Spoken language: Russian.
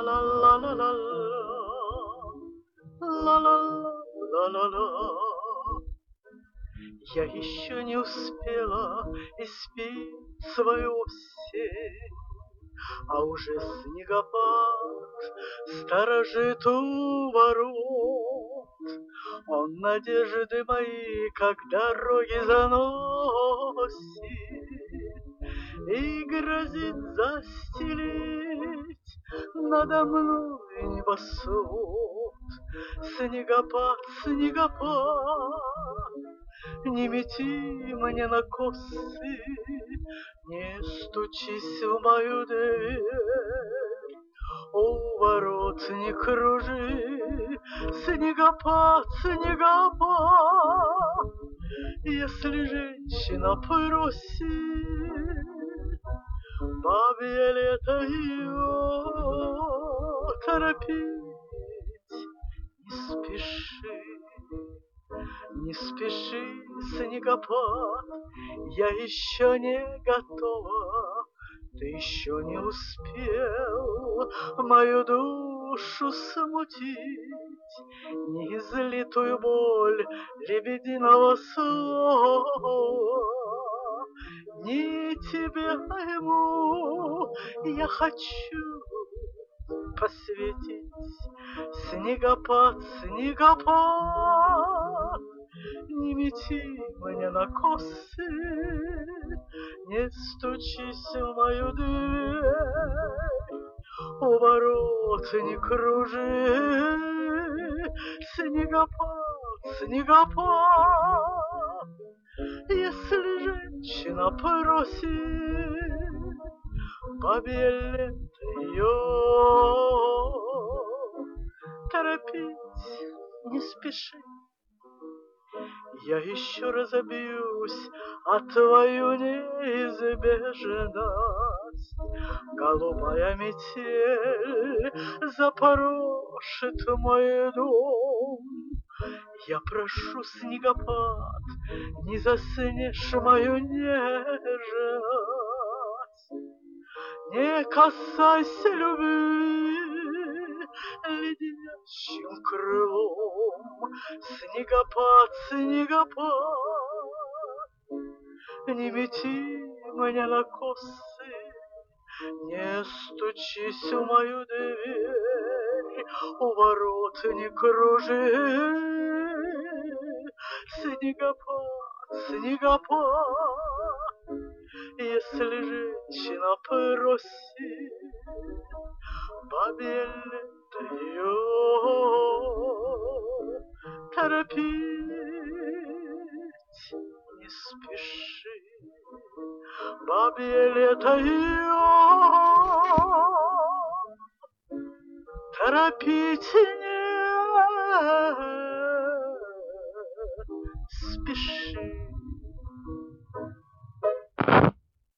ла ла ла ла ла ла ла ла ла. Я еще не успела испить свою осень, а уже снегопад сторожит у ворот. Он надежды мои, как дороги заносит, и грозит застелить надо мной небосвод. Снегопад, снегопад, не мети мне на косы, не стучись в мою дверь, у ворот не кружи. Снегопад, снегопад, если женщина просит, бабье лето ее торопить не спеши. Не спеши, снегопад, я еще не готова. Ты еще не успел мою душу смутить, неизлитую боль лебединого слова. Не тебе, а ему я хочу посветить. Снегопад, снегопад, не мети мне на косы, не стучись в мою дверь, у ворот не кружи. Снегопад, снегопад, если женщина просит, бабье лето ее торопить не спеши. Я еще разобьюсь о твою неизбежность. Голубая метель запорошит мой дом. Я прошу, снегопад, не заснешь мою нежность. Не касайся любви леденящим крылом. Снегопад, снегопад, не мети меня на косы, не стучись в мою дверь, у ворот не кружи. Снегопад, снегопад, если женщина просит, бабье лето ее торопить не спеши. Бабье лето ее торопить не спеши.